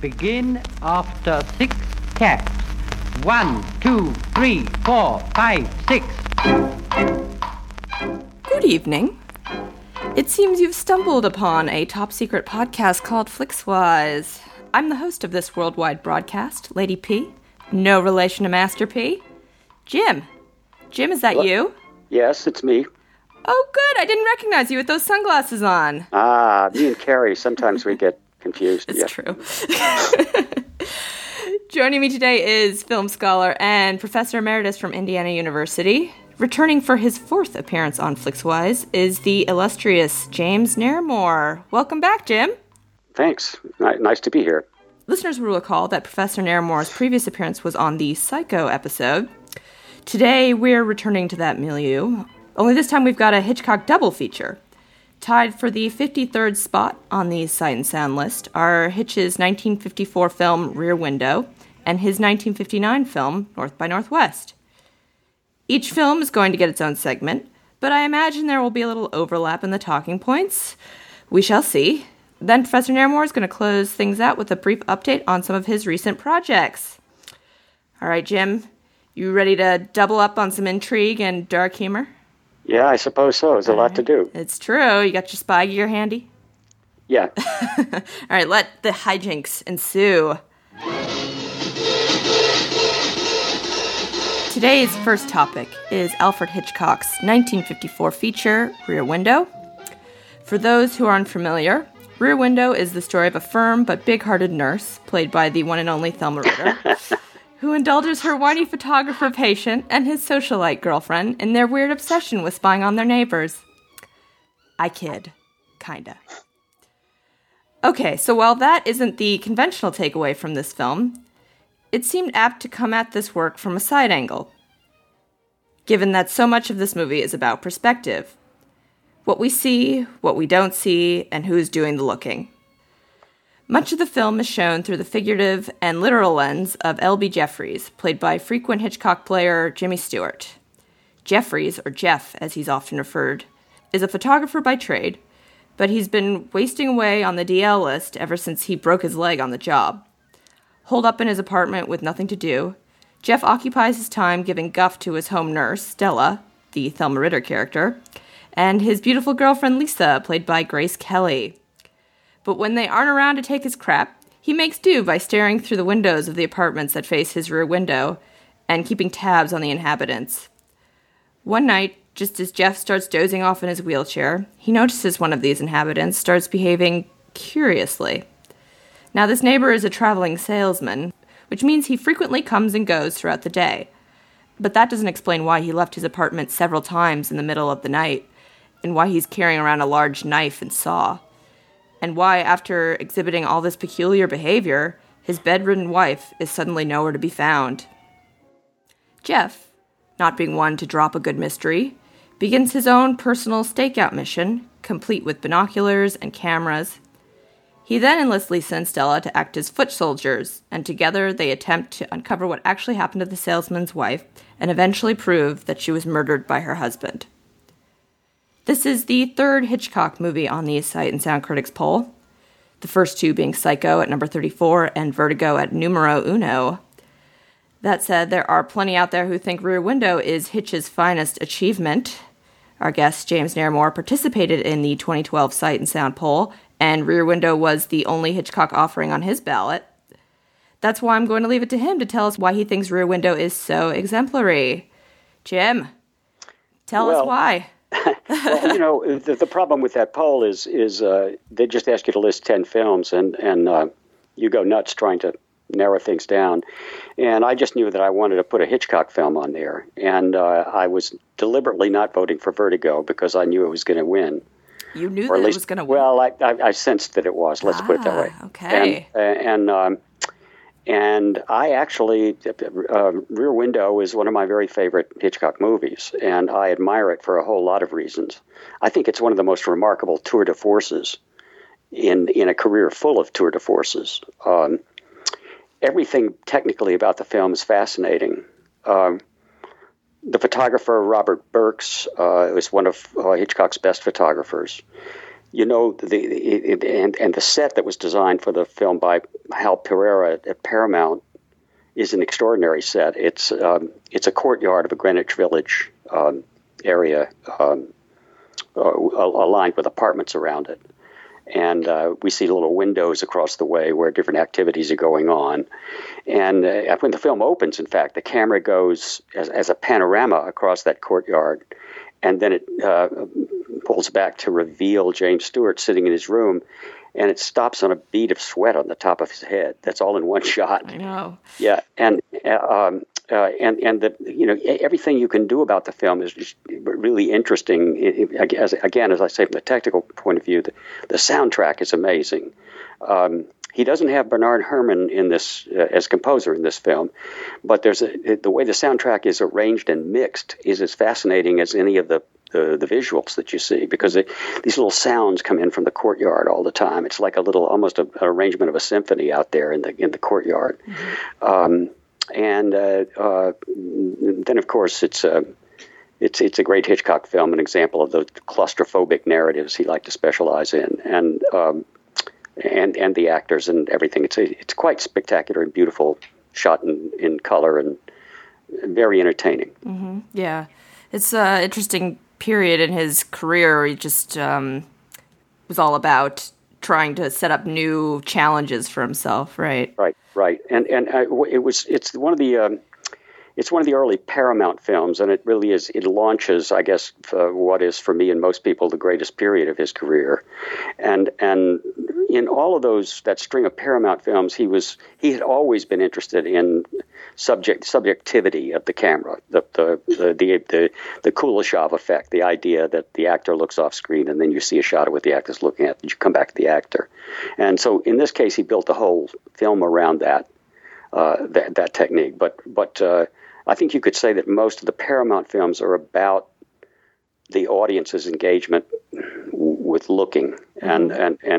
begin after 6 taps. 1, 2, 3, 4, 5, 6. Good evening. It seems you've stumbled upon a top-secret podcast called Flixwise. I'm the host of this worldwide broadcast, Lady P. No relation to Master P. Jim. Jim, is that you? Yes, it's me. Oh, good. I didn't recognize you with those sunglasses on. Ah, me and Carrie, sometimes we get confused. It's true. Joining me today is film scholar and professor emeritus from Indiana University. Returning for his 4th appearance on Flixwise is the illustrious James Nairmore. Welcome back, Jim. Thanks. Nice to be here. Listeners will recall that Professor Nairmore's previous appearance was on the Psycho episode. Today, we're returning to that milieu. Only this time we've got a Hitchcock double feature. Tied for the 53rd spot on the Sight and Sound list are Hitch's 1954 film Rear Window and his 1959 film North by Northwest. Each film is going to get its own segment, but I imagine there will be a little overlap in the talking points. We shall see. Then Professor Nairmore is going to close things out with a brief update on some of his recent projects. All right, Jim, you ready to double up on some intrigue and dark humor? Yeah, I suppose so. There's a lot to do. It's true. You got your spy gear handy? Yeah. All right, let the hijinks ensue. Today's first topic is Alfred Hitchcock's 1954 feature, Rear Window. For those who are unfamiliar, Rear Window is the story of a firm but big-hearted nurse, played by the one and only Thelma Ritter, who indulges her whiny photographer patient and his socialite girlfriend in their weird obsession with spying on their neighbors. I kid. Kinda. Okay, so while that isn't the conventional takeaway from this film, it seemed apt to come at this work from a side angle, given that so much of this movie is about perspective. What we see, what we don't see, and who's doing the looking. Much of the film is shown through the figurative and literal lens of L.B. Jeffries, played by frequent Hitchcock player Jimmy Stewart. Jeffries, or Jeff as he's often referred, is a photographer by trade, but he's been wasting away on the DL list ever since he broke his leg on the job. Holed up in his apartment with nothing to do, Jeff occupies his time giving guff to his home nurse, Stella, the Thelma Ritter character, and his beautiful girlfriend Lisa, played by Grace Kelly. But when they aren't around to take his crap, he makes do by staring through the windows of the apartments that face his rear window and keeping tabs on the inhabitants. One night, just as Jeff starts dozing off in his wheelchair, he notices one of these inhabitants starts behaving curiously. Now, this neighbor is a traveling salesman, which means he frequently comes and goes throughout the day. But that doesn't explain why he left his apartment several times in the middle of the night, and why he's carrying around a large knife and saw, and why, after exhibiting all this peculiar behavior, his bedridden wife is suddenly nowhere to be found. Jeff, not being one to drop a good mystery, begins his own personal stakeout mission, complete with binoculars and cameras. He then enlists Lisa and Stella to act as foot soldiers, and together they attempt to uncover what actually happened to the salesman's wife and eventually prove that she was murdered by her husband. This is the 3rd Hitchcock movie on the Sight and Sound Critics poll, the first 2 being Psycho at number 34 and Vertigo at numero uno. That said, there are plenty out there who think Rear Window is Hitch's finest achievement. Our guest, James Nairmore, participated in the 2012 Sight and Sound poll, and Rear Window was the only Hitchcock offering on his ballot. That's why I'm going to leave it to him to tell us why he thinks Rear Window is so exemplary. Jim, tell us why. Well, the problem with that poll is they just ask you to list 10 films, and you go nuts trying to narrow things down. And I just knew that I wanted to put a Hitchcock film on there, and I was deliberately not voting for Vertigo because I knew it was going to win. You knew that it was going to win? Well, I sensed that it was. Let's put it that way. Okay. And I actually, Rear Window is one of my very favorite Hitchcock movies, and I admire it for a whole lot of reasons. I think it's one of the most remarkable tour de forces in a career full of tour de forces. Everything technically about the film is fascinating. The photographer, Robert Burks, was one of Hitchcock's best photographers. and the set that was designed for the film by Hal Pereira at Paramount is an extraordinary set. It's a courtyard of a Greenwich Village area aligned with apartments around it. And we see little windows across the way where different activities are going on. And when the film opens, in fact, the camera goes as a panorama across that courtyard. And then it pulls back to reveal James Stewart sitting in his room. And it stops on a bead of sweat on the top of his head. That's all in one shot. I know. Yeah. And everything you can do about the film is just really interesting. As I say, from the technical point of view, the soundtrack is amazing. He doesn't have Bernard Herrmann in this as composer in this film, but the way the soundtrack is arranged and mixed is as fascinating as any of the visuals that you see, because these little sounds come in from the courtyard all the time. It's like almost an arrangement of a symphony out there in the courtyard. Mm-hmm. And then, of course, it's a great Hitchcock film, an example of the claustrophobic narratives he liked to specialize in, and the actors and everything. It's quite spectacular and beautiful, shot in color and very entertaining. Mm-hmm. Yeah, it's an interesting period in his career where he just was all about trying to set up new challenges for himself, right? Right. And it's one of the early Paramount films, and it really is. It launches, I guess, what is for me and most people the greatest period of his career, and in all of that string of Paramount films, he had always been interested in subjectivity of the camera, the Kuleshov effect, the idea that the actor looks off screen and then you see a shot of what the actor's looking at, and you come back to the actor. And so in this case, he built the whole film around that technique. But I think you could say that most of the Paramount films are about the audience's engagement with looking, and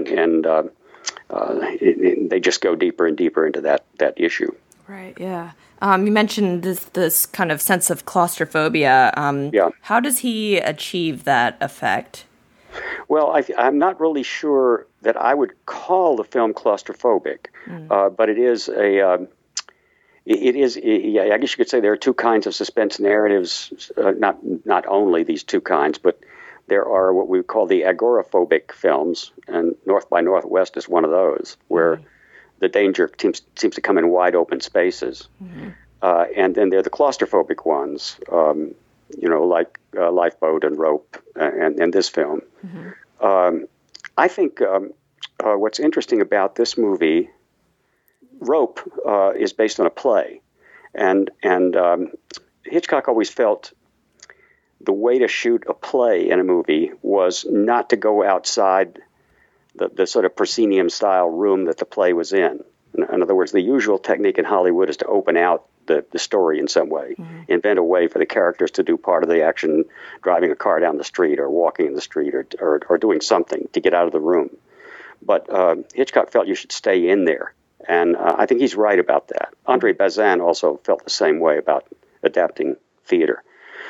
they just go deeper and deeper into that issue. Right. Yeah. You mentioned this kind of sense of claustrophobia. Yeah. How does he achieve that effect? Well, I'm not really sure that I would call the film claustrophobic, but it is I guess you could say there are two kinds of suspense narratives, not only these two kinds, but there are what we call the agoraphobic films, and North by Northwest is one of those, where the danger seems to come in wide open spaces. Mm-hmm. And then there are the claustrophobic ones, like Lifeboat and Rope and this film. Mm-hmm. I think what's interesting about this movie, Rope, is based on a play. And Hitchcock always felt the way to shoot a play in a movie was not to go outside the sort of proscenium-style room that the play was in. In other words, the usual technique in Hollywood is to open out the story in some way, invent a way for the characters to do part of the action, driving a car down the street or walking in the street or doing something to get out of the room. But Hitchcock felt you should stay in there, and I think he's right about that. Andre Bazin also felt the same way about adapting theater.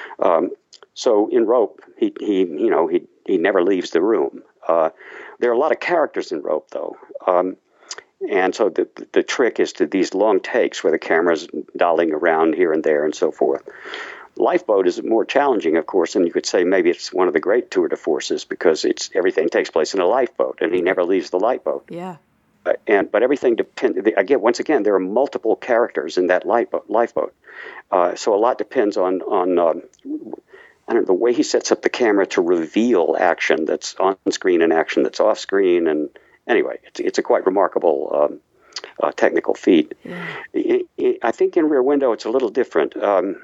So in Rope, he never leaves the room. There are a lot of characters in Rope, though. And so the trick is to these long takes where the camera's dollying around here and there and so forth. Lifeboat is more challenging, of course, and you could say maybe it's one of the great tour de forces because everything takes place in a lifeboat, and he never leaves the lifeboat. Yeah. But everything depends. Once again, there are multiple characters in that lifeboat. So a lot depends on the way he sets up the camera to reveal action that's on screen and action that's off screen. And anyway, it's a quite remarkable technical feat. Yeah. I think in Rear Window it's a little different.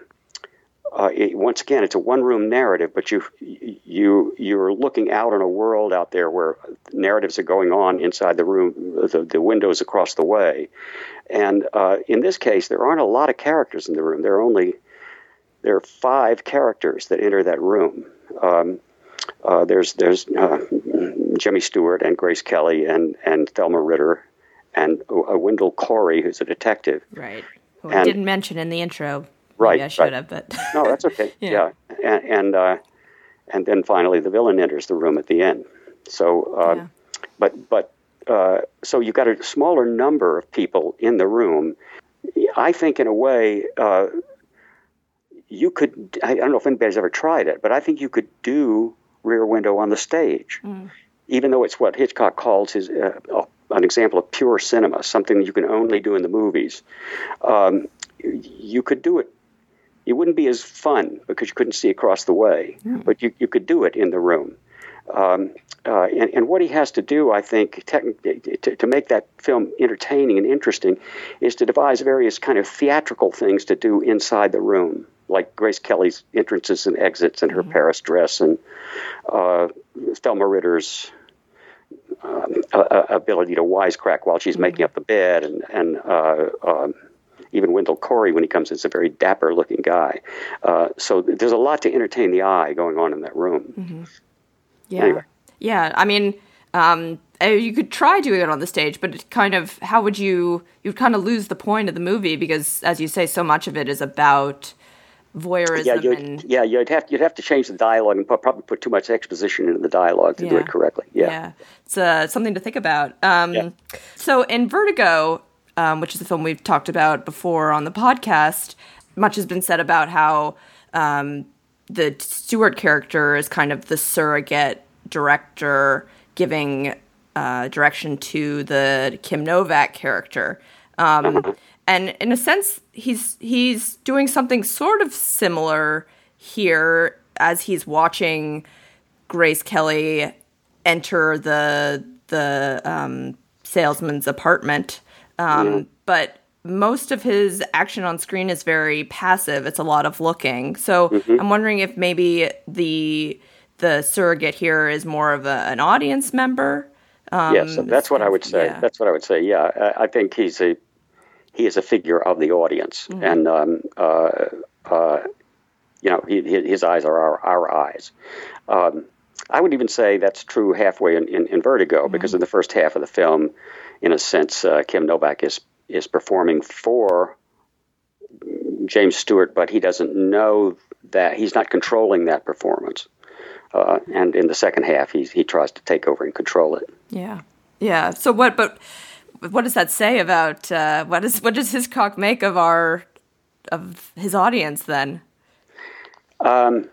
Once again, it's a one-room narrative, but you're looking out on a world out there where narratives are going on inside the room, the windows across the way. And in this case, there aren't a lot of characters in the room. There are 5 characters that enter that room. There's Jimmy Stewart and Grace Kelly and Thelma Ritter and Wendell Corey, who's a detective. Right. Who I didn't mention in the intro. Right. Maybe I should have, but no, that's okay. Yeah. And then finally the villain enters the room at the end. So, so you've got a smaller number of people in the room. I think, in a way, you could. I don't know if anybody's ever tried it, but I think you could do Rear Window on the stage, even though it's what Hitchcock calls his an example of pure cinema, something you can only do in the movies. You could do it. It wouldn't be as fun because you couldn't see across the way, but you could do it in the room. And what he has to do, I think, to make that film entertaining and interesting, is to devise various kind of theatrical things to do inside the room, like Grace Kelly's entrances and exits and her Paris dress, and Thelma Ritter's ability to wisecrack while she's making up the bed, and even Wendell Corey, when he comes in, is a very dapper-looking guy. So there's a lot to entertain the eye going on in that room. Yeah. Anyway. Yeah. I mean, you could try doing it on the stage, but it kind of, you'd kind of lose the point of the movie because, as you say, so much of it is about voyeurism. You'd have to change the dialogue and probably put too much exposition into the dialogue to do it correctly. Yeah. It's something to think about. So in Vertigo, which is a film we've talked about before on the podcast, much has been said about how the Stewart character is kind of the surrogate director giving direction to the Kim Novak character. And in a sense, he's doing something sort of similar here as he's watching Grace Kelly enter the salesman's apartment. But most of his action on screen is very passive. It's a lot of looking. So I'm wondering if maybe the surrogate here is more of an audience member. Yes, that's what I would say. Yeah. That's what I would say. Yeah, I think he is a figure of the audience, and his eyes are our eyes. I would even say that's true halfway in Vertigo, because in the first half of the film, in a sense, Kim Novak is performing for James Stewart, but he doesn't know that he's not controlling that performance. And in the second half, he tries to take over and control it. Yeah. So what does that say about what does Hitchcock make of his audience then? I'm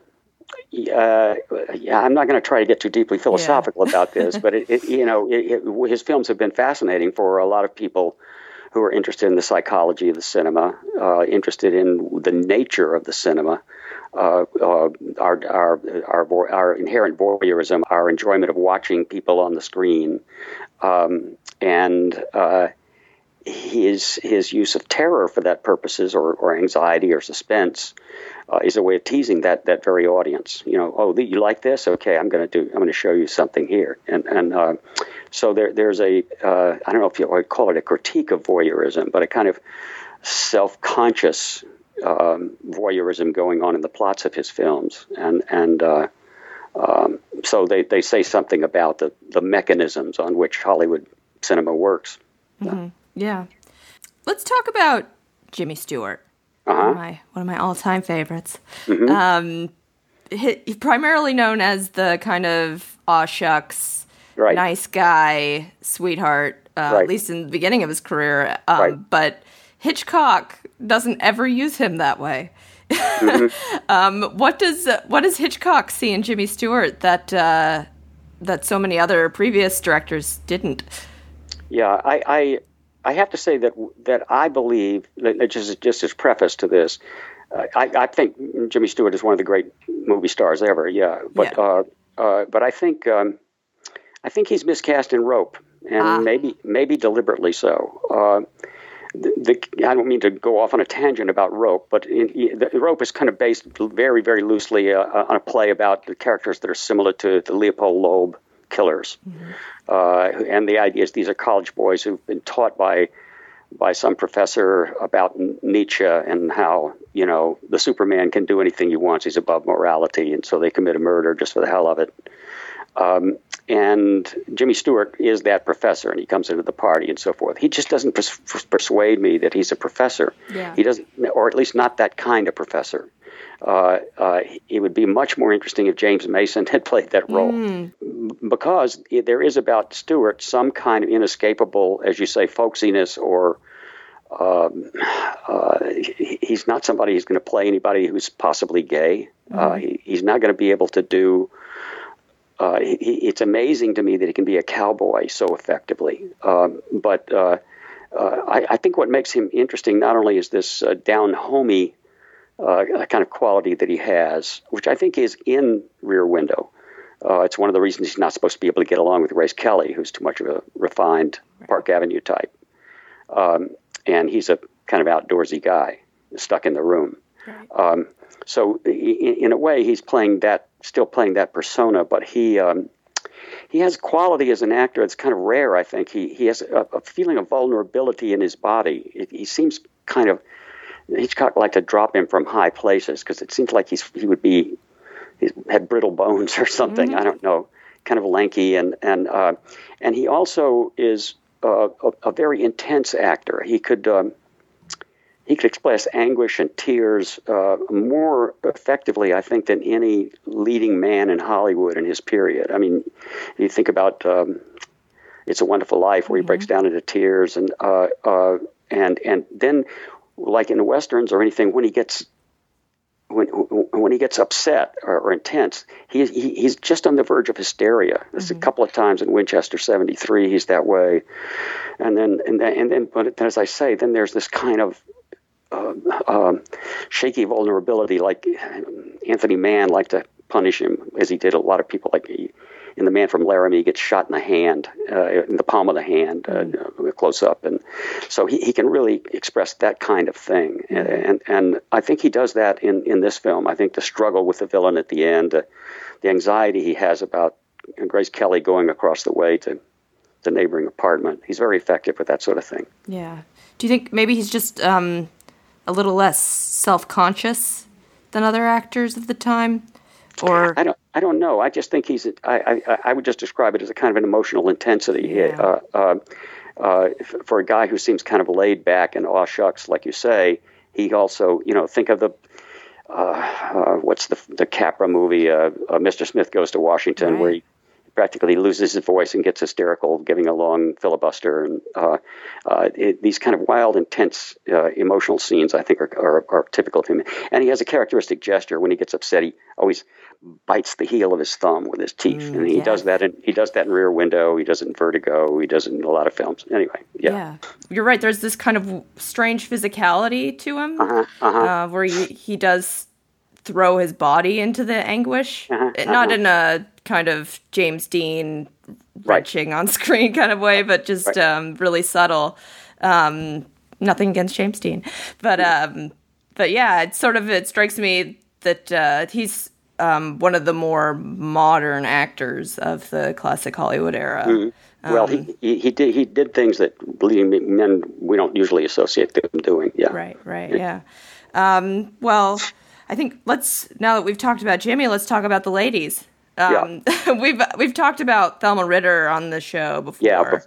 not going to try to get too deeply philosophical about this, but his films have been fascinating for a lot of people who are interested in the psychology of the cinema, interested in the nature of the cinema, our inherent voyeurism, our enjoyment of watching people on the screen, and his use of terror for that purposes, or anxiety or suspense, is a way of teasing that very audience. You like this? Okay, I'm going to show you something here, and so there's a I don't know if you would call it a critique of voyeurism, but a kind of self-conscious voyeurism going on in the plots of his films, and so they say something about the mechanisms on which Hollywood cinema works. Yeah. Let's talk about Jimmy Stewart. One of my all-time favorites. He's primarily known as the kind of aw shucks, nice guy, sweetheart, at least in the beginning of his career. But Hitchcock doesn't ever use him that way. What does Hitchcock see in Jimmy Stewart that so many other previous directors didn't? Yeah, I have to say that I believe that just as preface to this, I think Jimmy Stewart is one of the great movie stars ever. Yeah, but I think he's miscast in Rope, and maybe deliberately so. I don't mean to go off on a tangent about Rope, but the Rope is kind of based very, very loosely on a play about the characters that are similar to the Leopold Loeb killers. And the idea is these are college boys who've been taught by some professor about Nietzsche and how, the Superman can do anything he wants. He's above morality. And so they commit a murder just for the hell of it. And Jimmy Stewart is that professor, and he comes into the party and so forth. He just doesn't persuade me that he's a professor. Yeah. He doesn't, or at least not that kind of professor. it would be much more interesting if James Mason had played that role, because there is about Stewart some kind of inescapable, as you say, folksiness, or he's not somebody who's going to play anybody who's possibly gay. He's not going to be able to do. It's amazing to me that he can be a cowboy so effectively. But I think what makes him interesting not only is this down-homey kind of quality that he has, which I think is in Rear Window. It's one of the reasons he's not supposed to be able to get along with Grace Kelly, who's too much of a refined Park Avenue type. And he's a kind of outdoorsy guy, stuck in the room. Right. So in a way, he's still playing that persona, but he has quality as an actor that's kind of rare, I think. He has a feeling of vulnerability in his body. He seems kind of, Hitchcock liked to drop him from high places, because it seems like he had brittle bones or something. I don't know, kind of lanky, and he also is a very intense actor. He could express anguish and tears more effectively, I think, than any leading man in Hollywood in his period. I mean, you think about It's a Wonderful Life, where he breaks down into tears, and then, like in the westerns or anything, when he gets upset or intense, he's just on the verge of hysteria. There's a couple of times in Winchester 73 he's that way, and then but as I say, then there's this kind of shaky vulnerability, like Anthony Mann liked to punish him, as he did a lot of people. Like in The Man from Laramie, he gets shot in the hand, in the palm of the hand, close up, and so he can really express that kind of thing. And I think he does that in this film. I think the struggle with the villain at the end, the anxiety he has about Grace Kelly going across the way to the neighboring apartment. He's very effective with that sort of thing. Yeah. Do you think maybe he's just a little less self-conscious than other actors of the time? Or I don't know. I just think I would just describe it as a kind of an emotional intensity. Yeah. For a guy who seems kind of laid back and aw shucks, like you say, he also, think of the what's the Capra movie, Mr. Smith Goes to Washington, where he practically loses his voice and gets hysterical, giving a long filibuster, and these kind of wild, intense, emotional scenes, I think, are typical of him. And he has a characteristic gesture when he gets upset. He always bites the heel of his thumb with his teeth, and he does that. He does that in Rear Window. He does it in Vertigo. He does it in a lot of films. Anyway, yeah. You're right. There's this kind of strange physicality to him, where he does throw his body into the anguish, not in a kind of James Dean wrenching on screen kind of way, but just really subtle. Nothing against James Dean, but yeah, it strikes me that he's one of the more modern actors of the classic Hollywood era. Well, he did things that leading men we don't usually associate them doing. Yeah. Right. Yeah. Well, I think now that we've talked about Jimmy, let's talk about the ladies. We've talked about Thelma Ritter on the show before.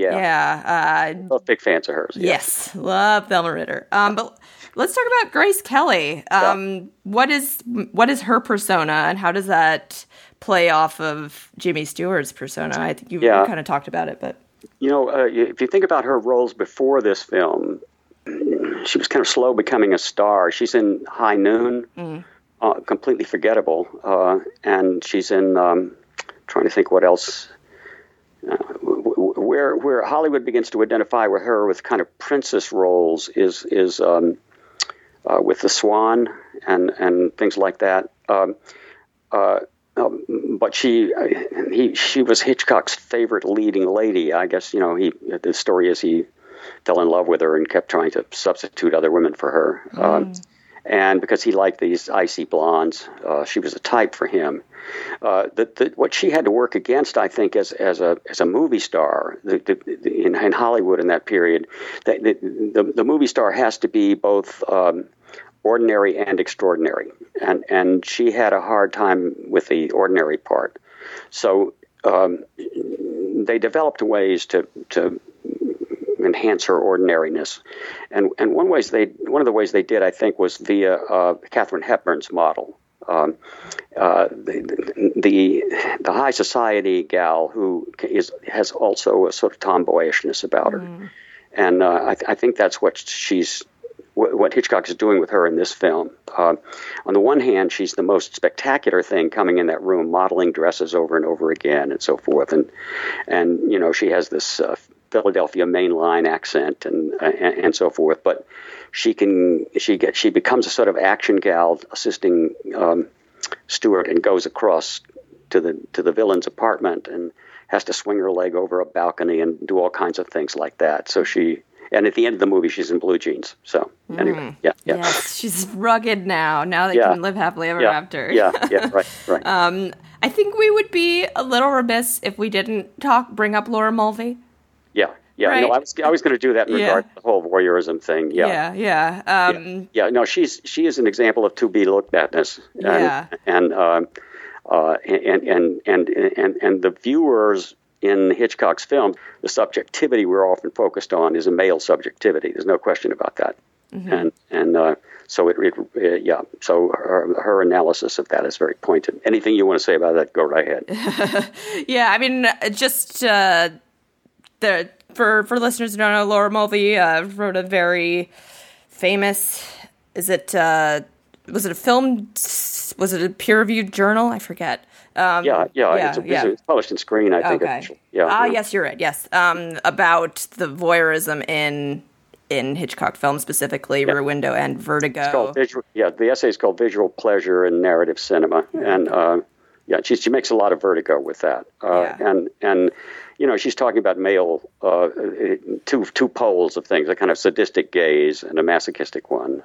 Both big fans of hers. Yes, love Thelma Ritter. But let's talk about Grace Kelly. What is her persona, and how does that play off of Jimmy Stewart's persona? I think you kind of talked about it, but if you think about her roles before this film, she was kind of slow becoming a star. She's in High Noon. Completely forgettable, and she's in. Trying to think what else. Where Hollywood begins to identify with her with kind of princess roles is with The Swan and things like that. But she was Hitchcock's favorite leading lady. I guess the story is he fell in love with her and kept trying to substitute other women for her. And because he liked these icy blondes, she was a type for him. What she had to work against, I think, as a movie star in Hollywood in that period, the movie star has to be both ordinary and extraordinary, and she had a hard time with the ordinary part. So they developed ways to enhance her ordinariness. And one of the ways they did, I think, was via Katharine Hepburn's model. The high society gal who has also a sort of tomboyishness about her, and I think that's what Hitchcock is doing with her in this film. On the one hand, she's the most spectacular thing coming in that room, modeling dresses over and over again, and so forth, and she has this Philadelphia mainline accent and so forth, but she becomes a sort of action gal assisting Stewart, and goes across to the villain's apartment and has to swing her leg over a balcony and do all kinds of things like that. So and at the end of the movie, she's in blue jeans. So anyway, yeah. Yes, she's rugged now. Now they can live happily ever after. Yeah, right. I think we would be a little remiss if we didn't bring up Laura Mulvey. Yeah. Right? No, I was going to do that in regard to the whole voyeurism thing. Yeah. No, she is an example of to be looked atness. And the viewers in Hitchcock's film, the subjectivity we're often focused on is a male subjectivity. There's no question about that. So So her analysis of that is very pointed. Anything you want to say about that, go right ahead. Yeah, I mean, just for listeners who don't know, Laura Mulvey wrote a very famous. Was it a film? Was it a peer-reviewed journal? I forget. It's published in Screen, I think. Okay. Yes, you're right. Yes, about the voyeurism in Hitchcock films, specifically Rear Window and Vertigo. It's called the essay is called Visual Pleasure in Narrative Cinema, and she makes a lot of Vertigo with that, and she's talking about male two poles of things, a kind of sadistic gaze and a masochistic one,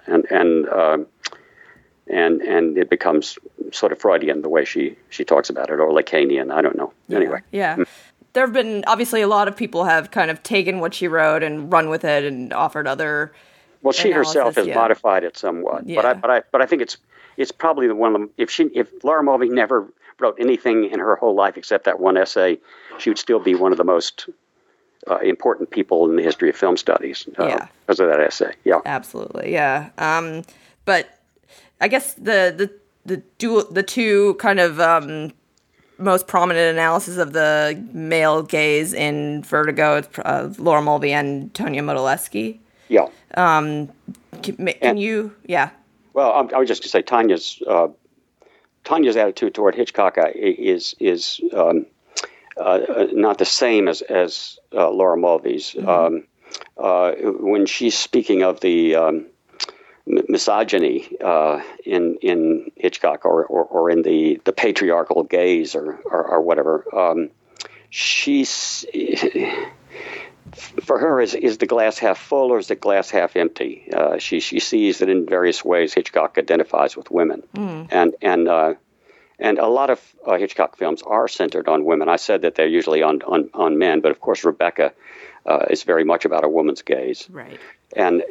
and it becomes sort of Freudian the way she talks about it, or Lacanian, I don't know. Anyway. Yeah. There have been, obviously, a lot of people have kind of taken what she wrote and run with it and offered other she herself has modified it somewhat. Yeah. But I think it's probably the one of them. If Laura Mulvey never wrote anything in her whole life except that one essay, she would still be one of the most important people in the history of film studies because of that essay. Yeah. Absolutely. Yeah. But I guess the two kind of most prominent analysis of the male gaze in Vertigo is Laura Mulvey and Tonia Modzelewski. Yeah. Can you? Yeah. Well, I was just going to say Tanya's attitude toward Hitchcock is not the same as Laura Mulvey's. When she's speaking of the misogyny in Hitchcock or in the patriarchal gaze or whatever, she's for her is the glass half full or is the glass half empty? She sees that in various ways Hitchcock identifies with women, and a lot of Hitchcock films are centered on women. I said that they're usually on men, but of course Rebecca is very much about a woman's gaze, right? And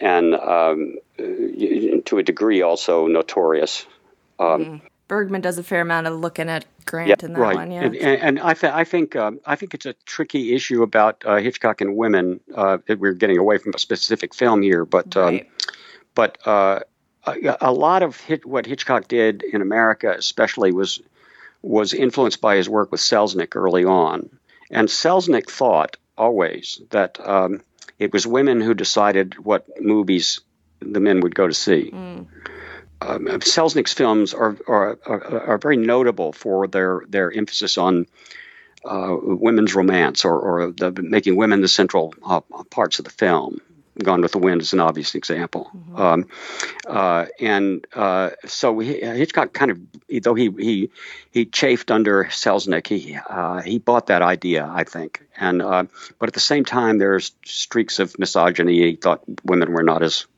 to a degree also Notorious. Bergman does a fair amount of looking at Grant in that one, yeah. And I think it's a tricky issue about Hitchcock and women. That we're getting away from a specific film here, but a lot of what Hitchcock did in America, especially, was influenced by his work with Selznick early on, and Selznick thought always that it was women who decided what movies the men would go to see. Selznick's films are very notable for their emphasis on women's romance or making women the central parts of the film. Gone with the Wind is an obvious example. So Hitchcock kind of, though he chafed under Selznick, he bought that idea, I think. And but at the same time, there's streaks of misogyny. He thought women were not as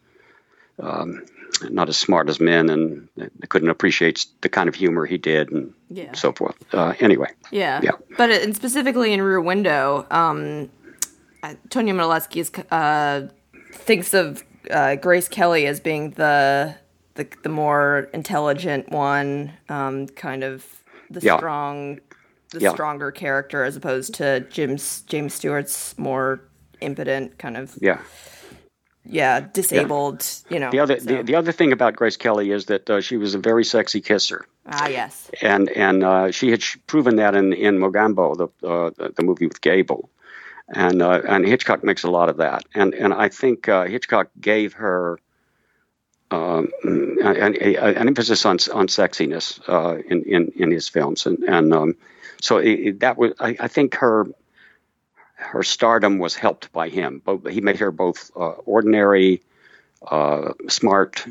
smart as men, and they couldn't appreciate the kind of humor he did, and so forth. Anyway. Yeah. But specifically in Rear Window, Tonia Modzelewski thinks of Grace Kelly as being the more intelligent one, kind of stronger character, as opposed to James Stewart's more impotent, kind of Yeah. disabled. The other thing about Grace Kelly is that she was a very sexy kisser. Ah, yes. And she had proven that in Mogambo, the movie with Gable. And Hitchcock makes a lot of that. And I think Hitchcock gave her an emphasis on sexiness in his films. So that was, I think her stardom was helped by him. He made her both ordinary, smart,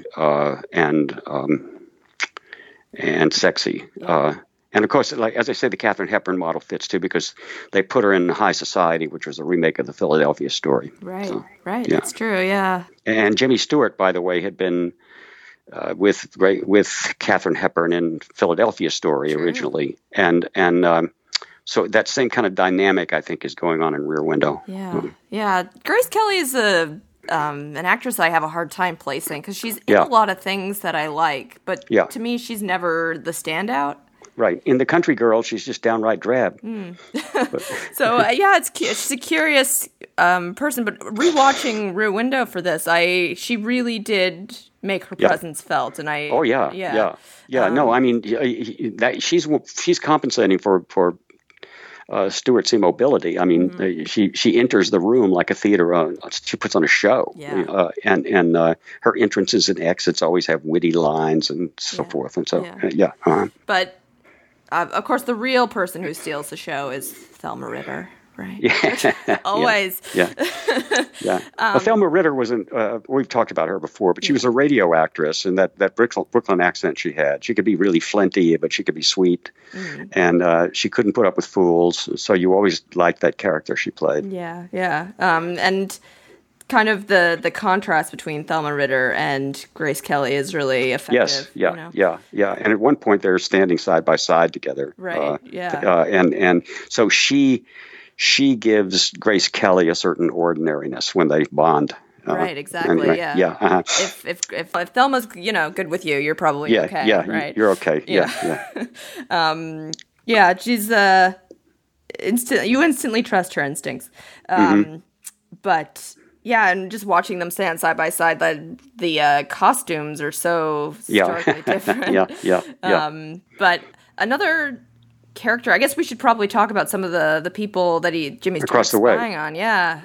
and sexy. And of course, like as I say, the Katharine Hepburn model fits too because they put her in High Society, which was a remake of the Philadelphia Story. Right, so, right. Yeah. That's true. Yeah. And Jimmy Stewart, by the way, had been with Katharine Hepburn in Philadelphia Story originally, and so that same kind of dynamic, I think, is going on in Rear Window. Yeah, yeah. Grace Kelly is an actress I have a hard time placing because she's in a lot of things that I like, but to me, she's never the standout. Right. In The Country Girl, she's just downright drab. So, she's a curious person. But rewatching Rear Window for this, she really did make her presence felt. And No, I mean, she's compensating for Stewart's immobility. I mean, she enters the room like a theater. She puts on a show. Yeah. And her entrances and exits always have witty lines and so forth. And so, But... of course, the real person who steals the show is Thelma Ritter, right? Yeah. Always. Yeah. Well, Thelma Ritter wasn't, we've talked about her before, but she was a radio actress, and that Brooklyn accent she had. She could be really flinty, but she could be sweet. And she couldn't put up with fools, so you always liked that character she played. Yeah, yeah. And kind of the contrast between Thelma Ritter and Grace Kelly is really effective. Yes, yeah. And at one point they're standing side by side together. Right. And so she gives Grace Kelly a certain ordinariness when they bond. Right. Exactly. Anyway, yeah. If Thelma's good with you, you're probably okay. Yeah. Right. You're okay. Yeah. She's you instantly trust her instincts. But. Yeah, and just watching them stand side by side, the costumes are so starkly different. Yeah. But another character, I guess we should probably talk about some of the people that Jimmy Stewart's spying on. Yeah.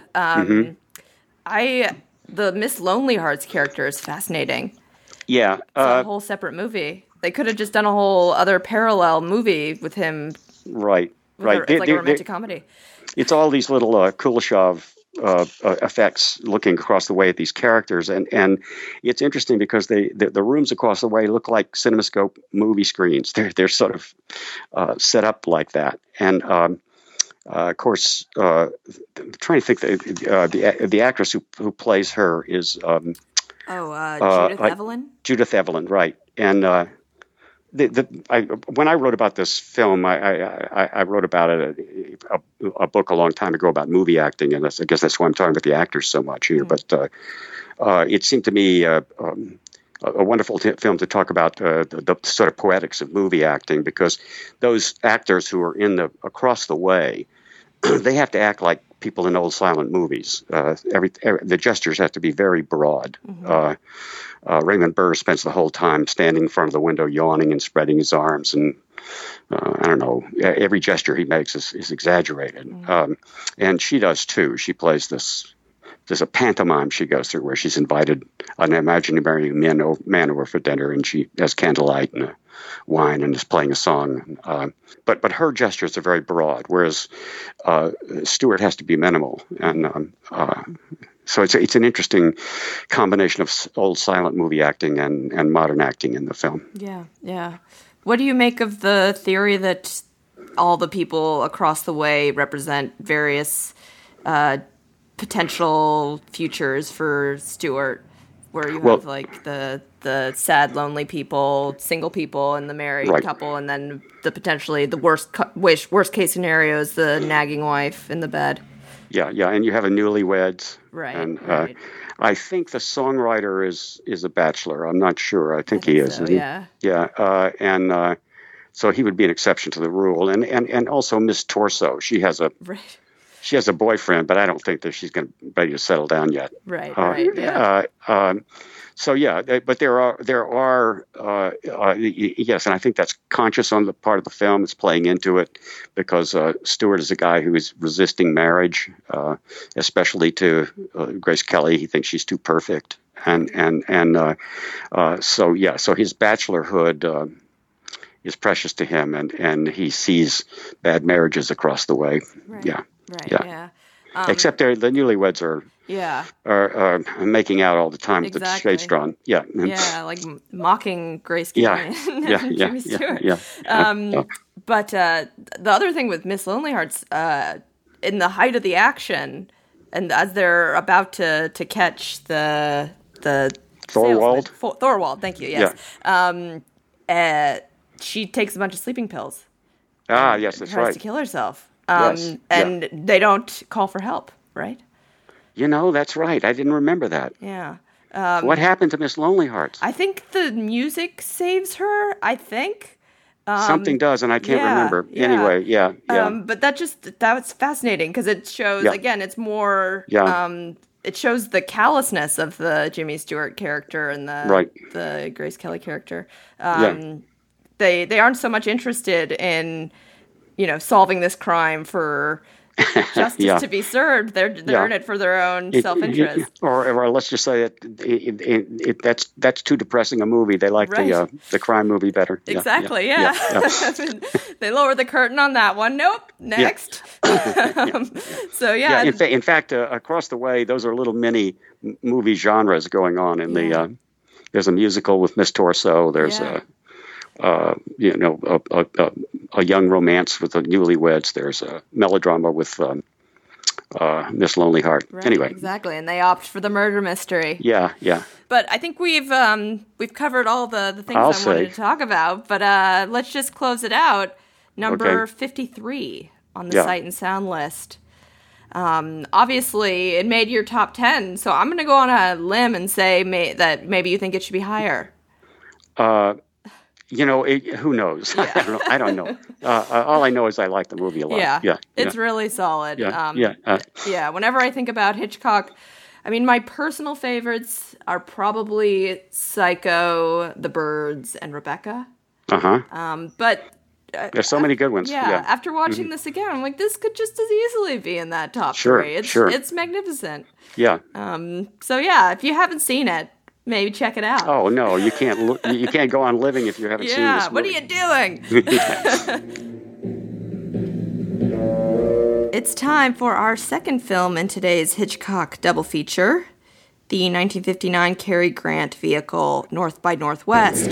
The Miss Lonely Hearts character is fascinating. Yeah. It's a whole separate movie. They could have just done a whole other parallel movie with him. Right. It's like a romantic comedy. It's all these little Kuleshov effects looking across the way at these characters, and it's interesting because the rooms across the way look like CinemaScope movie screens. They're sort of set up like that, and of course, I'm trying to think the actress who plays her is Judith Evelyn. Judith Evelyn, right? And when I wrote about this film, I wrote about it a book a long time ago about movie acting, and I guess that's why I'm talking about the actors so much here. But it seemed to me a wonderful film to talk about the sort of poetics of movie acting, because those actors who are across the way, they have to act like people in old silent movies. The gestures have to be very broad. Raymond Burr spends the whole time standing in front of the window, yawning and spreading his arms, and I don't know, every gesture he makes is exaggerated. And she does too. She plays there's a pantomime she goes through where she's invited an imaginary man over for dinner, and she has candlelight and wine and is playing a song. But her gestures are very broad, whereas Stewart has to be minimal. And so it's an interesting combination of old silent movie acting and modern acting in the film. Yeah. What do you make of the theory that all the people across the way represent various potential futures for Stewart, where you have like the sad, lonely people, single people, and the married couple, and then the worst case scenario is the nagging wife in the bed. Yeah, and you have a newlyweds. Right. And I think the songwriter is a bachelor. I'm not sure. I think he is. So, yeah. Yeah. And so he would be an exception to the rule. And also Miss Torso. She has she has a boyfriend, but I don't think that she's going to ready to settle down yet. Right. Yeah. So yeah, but there are yes, and I think that's conscious on the part of the film. It's playing into it because Stewart is a guy who is resisting marriage, especially to Grace Kelly. He thinks she's too perfect, so his bachelorhood is precious to him, and he sees bad marriages across the way. Right. Yeah. Right. Yeah. Except the newlyweds are making out all the time with the shades drawn. Yeah. Yeah, like mocking Grace Kelly and Jimmy Stewart. But the other thing with Miss Lonely Hearts, in the height of the action, and as they're about to catch the Thorwald. Thorwald, thank you. Yes. Yeah. She takes a bunch of sleeping pills. Yes, that's right. Tries to kill herself. Yes, and they don't call for help, right? That's right. I didn't remember that. Yeah. What happened to Miss Lonely Hearts? I think the music saves her, I think. Something does, and I can't remember. Yeah. Anyway, yeah. But that was fascinating because it shows, again, it's more... it shows the callousness of the Jimmy Stewart character and the Grace Kelly character. They aren't so much interested in, solving this crime for justice to be served. They're in it for their own self-interest. Or let's just say that's too depressing a movie. They like the crime movie better. Exactly. Yeah. They lower the curtain on that one. Nope. Next. So yeah. In fact, across the way, those are little mini movie genres going on. In there's a musical with Miss Torso. There's a young romance with the newlyweds. There's a melodrama with Miss Lonely Heart. Right, anyway, exactly, and they opt for the murder mystery. Yeah. But I think we've covered all the things I wanted to talk about. But let's just close it out. Number 53 on the Sight and Sound list. Obviously, it made your top 10, so I'm going to go on a limb and say that maybe you think it should be higher. Who knows? Yeah. I don't know. All I know is I like the movie a lot. Yeah. It's really solid. Yeah. Whenever I think about Hitchcock, I mean, my personal favorites are probably Psycho, The Birds, and Rebecca. But there's so many good ones. Yeah. After watching this again, I'm like, this could just as easily be in that top three. It's magnificent. Yeah. So yeah, if you haven't seen it, maybe check it out. Oh no, you can't. You can't go on living if you haven't seen this movie. What are you doing? It's time for our second film in today's Hitchcock double feature, the 1959 Cary Grant vehicle North by Northwest.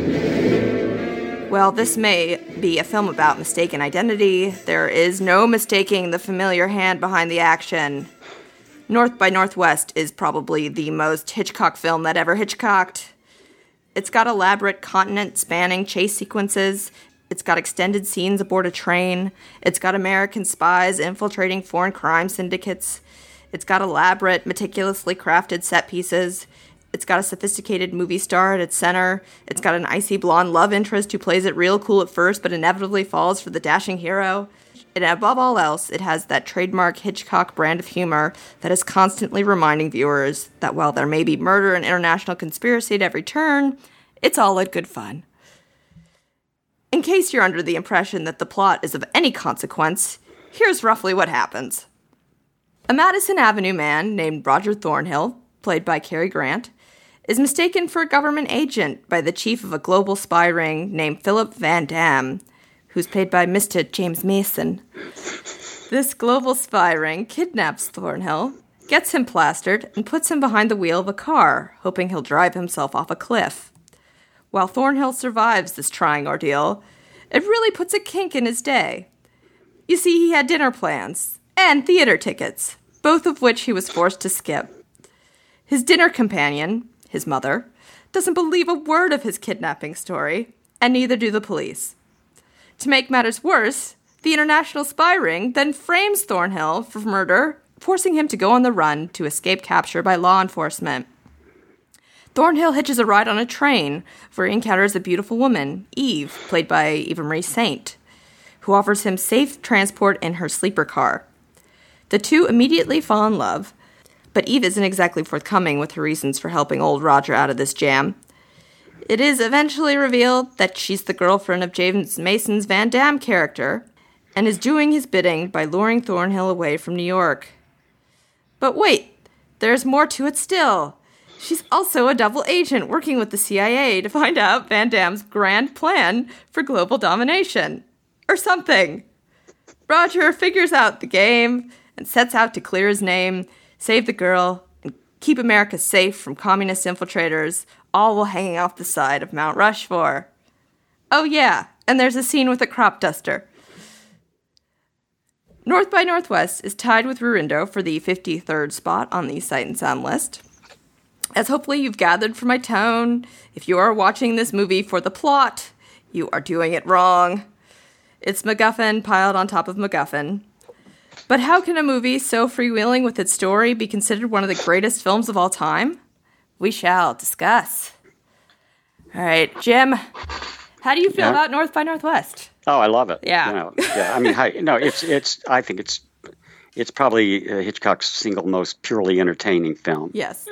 Well, this may be a film about mistaken identity. There is no mistaking the familiar hand behind the action. North by Northwest is probably the most Hitchcock film that ever Hitchcocked. It's got elaborate continent-spanning chase sequences. It's got extended scenes aboard a train. It's got American spies infiltrating foreign crime syndicates. It's got elaborate, meticulously crafted set pieces. It's got a sophisticated movie star at its center. It's got an icy blonde love interest who plays it real cool at first but inevitably falls for the dashing hero. And above all else, it has that trademark Hitchcock brand of humor that is constantly reminding viewers that while there may be murder and international conspiracy at every turn, it's all in good fun. In case you're under the impression that the plot is of any consequence, here's roughly what happens. A Madison Avenue man named Roger Thornhill, played by Cary Grant, is mistaken for a government agent by the chief of a global spy ring named Philip Van Damme, who's played by Mr. James Mason. This global spy ring kidnaps Thornhill, gets him plastered, and puts him behind the wheel of a car, hoping he'll drive himself off a cliff. While Thornhill survives this trying ordeal, it really puts a kink in his day. You see, he had dinner plans, and theater tickets, both of which he was forced to skip. His dinner companion, his mother, doesn't believe a word of his kidnapping story, and neither do the police. To make matters worse, the international spy ring then frames Thornhill for murder, forcing him to go on the run to escape capture by law enforcement. Thornhill hitches a ride on a train where he encounters a beautiful woman, Eve, played by Eva Marie Saint, who offers him safe transport in her sleeper car. The two immediately fall in love, but Eve isn't exactly forthcoming with her reasons for helping old Roger out of this jam. It is eventually revealed that she's the girlfriend of James Mason's Van Damme character, and is doing his bidding by luring Thornhill away from New York. But wait, there's more to it still. She's also a double agent working with the CIA to find out Van Damme's grand plan for global domination. Or something. Roger figures out the game and sets out to clear his name, save the girl, and keep America safe from communist infiltrators, all while hanging off the side of Mount Rushmore. Oh yeah, and there's a scene with a crop duster. North by Northwest is tied with Rear Window for the 53rd spot on the Sight and Sound list. As hopefully you've gathered from my tone, if you are watching this movie for the plot, you are doing it wrong. It's MacGuffin piled on top of MacGuffin. But how can a movie so freewheeling with its story be considered one of the greatest films of all time? We shall discuss. All right, Jim, how do you feel about North by Northwest? Oh, I love it. Yeah. I mean, I think it's probably Hitchcock's single most purely entertaining film. Yes.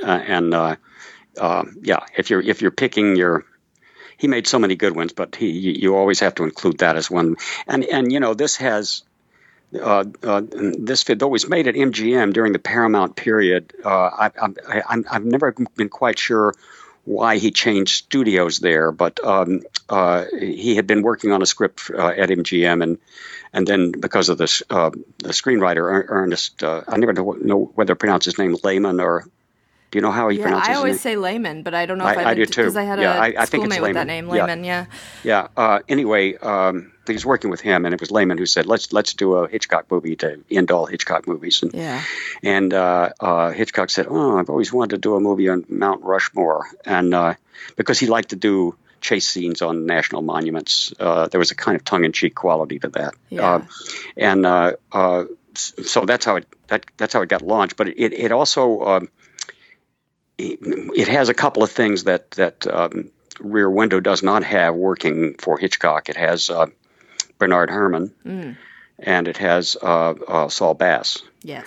If you're picking he made so many good ones, but you always have to include that as one. And this has this though it was made at MGM during the Paramount period. I've never been quite sure why he changed studios there, but he had been working on a script at MGM, and then because of the screenwriter Ernest, I never know whether to pronounce his name Lehman or. Do you know how he pronounces his name? I always say Lehman, but I don't know if I do too. Because I had a schoolmate with that name, Lehman. Anyway, he was working with him, and it was Lehman who said, "Let's do a Hitchcock movie to end all Hitchcock movies." And Hitchcock said, "Oh, I've always wanted to do a movie on Mount Rushmore," and because he liked to do chase scenes on national monuments, there was a kind of tongue-in-cheek quality to that. So that's how it got launched. But it also it has a couple of things that Rear Window does not have working for Hitchcock. It has Bernard Herrmann, and it has Saul Bass. Yes.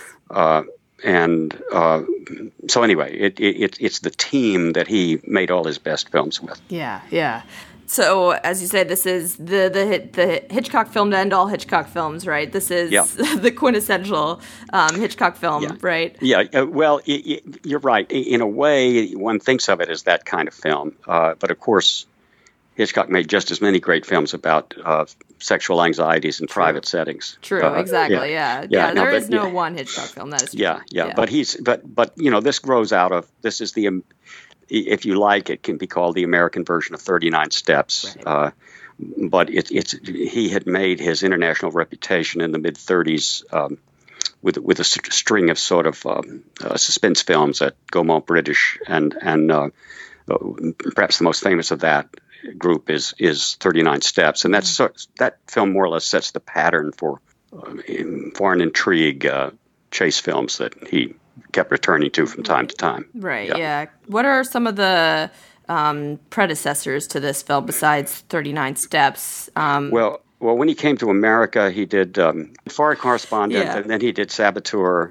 So anyway, it's the team that he made all his best films with. Yeah. So, as you say, this is the Hitchcock film to end all Hitchcock films, right? This is the quintessential Hitchcock film, right? Yeah, well, you're right. In a way, one thinks of it as that kind of film. But, of course, Hitchcock made just as many great films about sexual anxieties in private settings. True, exactly, yeah. There is no one Hitchcock film, that is true. Yeah. But this grows out of, this is the... If you like, it can be called the American version of 39 Steps. Right. But he had made his international reputation in the mid-'30s with a string of sort of suspense films at Gaumont British, and perhaps the most famous of that group is 39 Steps, and that film more or less sets the pattern for foreign intrigue chase films that he kept returning to from time to time. Right, yeah. What are some of the predecessors to this film besides 39 Steps? Well, when he came to America, he did Foreign Correspondent, and then he did Saboteur,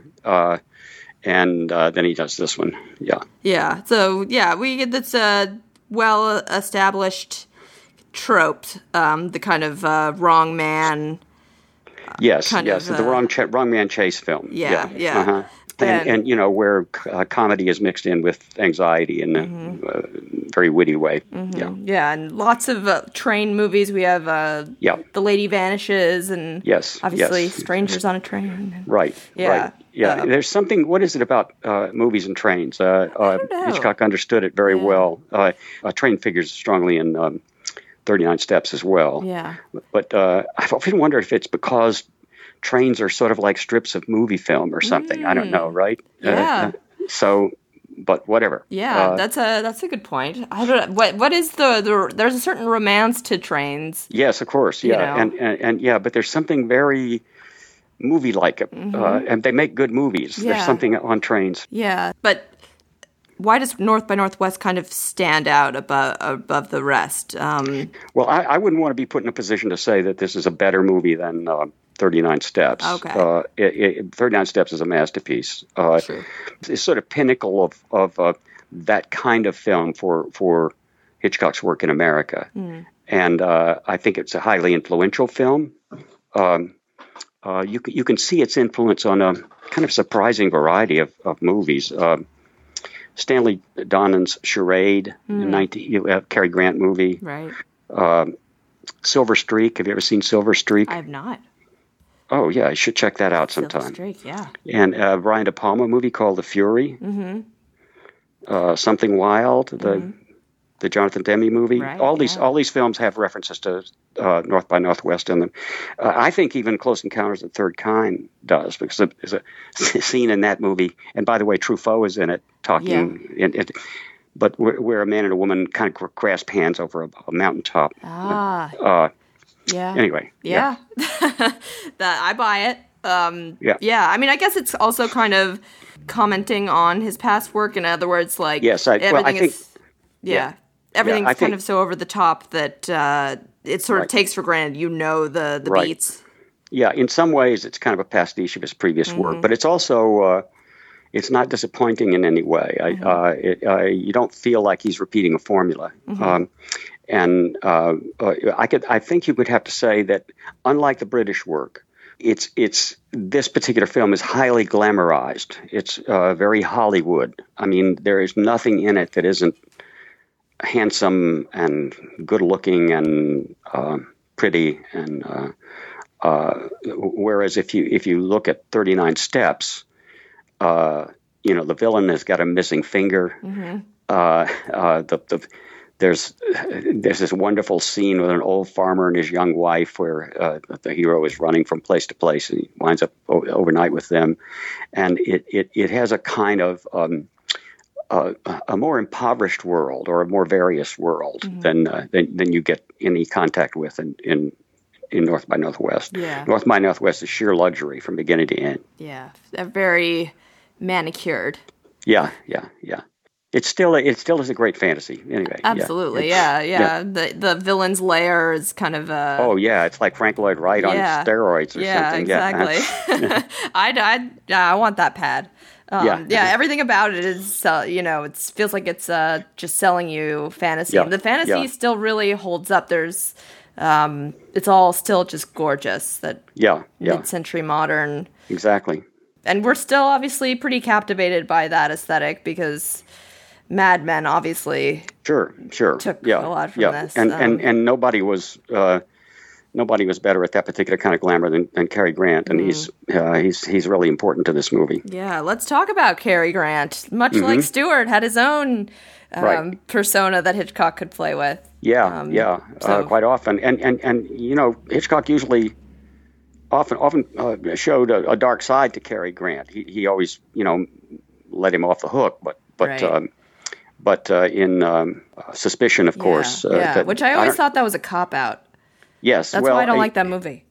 and then he does this one. Yeah. So, that's a well-established trope, the kind of wrong man. Yes, the wrong man chase film. Yeah. Uh-huh. And where comedy is mixed in with anxiety in a very witty way. Mm-hmm. Yeah, and lots of train movies. We have The Lady Vanishes, and obviously Strangers on a Train. Right. There's something. What is it about movies and trains? Hitchcock understood it very well. A train figures strongly in 39 Steps as well. Yeah. But I've often wondered if it's because trains are sort of like strips of movie film or something. I don't know, right? Yeah. But whatever. Yeah, that's a good point. I don't know. What is the there's a certain romance to trains. Yes, of course. Yeah, and but there's something very movie-like, and they make good movies. Yeah. There's something on trains. Yeah, but why does North by Northwest kind of stand out above the rest? Well, I wouldn't want to be put in a position to say that this is a better movie than 39 Steps. Okay. 39 Steps is a masterpiece. True. It's sort of pinnacle of that kind of film for Hitchcock's work in America. And I think it's a highly influential film. You can see its influence on a kind of surprising variety of movies. Stanley Donen's Charade, Cary Grant movie. Right. Silver Streak. Have you ever seen Silver Streak? I have not. Oh, yeah. You should check that out sometime. Silver Streak, yeah. And Brian De Palma movie called The Fury. Something Wild, the Jonathan Demme movie. Right, all these films have references to North by Northwest in them. I think even Close Encounters of the Third Kind does, because there's a scene in that movie, and by the way, Truffaut is in it, talking, but where a man and a woman kind of grasp hands over a mountaintop. Anyway. Yeah. That I buy it. Yeah. I mean, I guess it's also kind of commenting on his past work. In other words, like, everything's kind of so over the top that it sort of takes for granted, the beats. Yeah, in some ways it's kind of a pastiche of his previous work, but it's also it's not disappointing in any way. You don't feel like he's repeating a formula. I think you would have to say that, unlike the British work, this particular film is highly glamorized. It's very Hollywood. I mean, there is nothing in it that isn't handsome and good looking and pretty. And whereas if you look at 39 Steps, the villain has got a missing finger. There's this wonderful scene with an old farmer and his young wife where the hero is running from place to place, and he winds up overnight with them. And it has a kind of a more impoverished world, or a more various world than you get any contact with in North by Northwest. Yeah. North by Northwest is sheer luxury from beginning to end. Yeah, they're very manicured. Yeah. It still is a great fantasy. Anyway, absolutely, yeah. The villain's lair is kind of it's like Frank Lloyd Wright on steroids or something. Exactly. I want that pad. Everything about it is it feels like it's just selling you fantasy. The fantasy still really holds up. There's it's all still just gorgeous. That mid-century modern. Exactly. And we're still obviously pretty captivated by that aesthetic, because Mad Men obviously took a lot from this. And nobody was better at that particular kind of glamour than Cary Grant, and he's really important to this movie. Yeah, let's talk about Cary Grant. Much like Stewart had his own persona that Hitchcock could play with. Quite often. And Hitchcock usually often showed a dark side to Cary Grant. He always let him off the hook, but in Suspicion, of course, which I always thought that was a cop out. Yes, that's why I don't like that movie.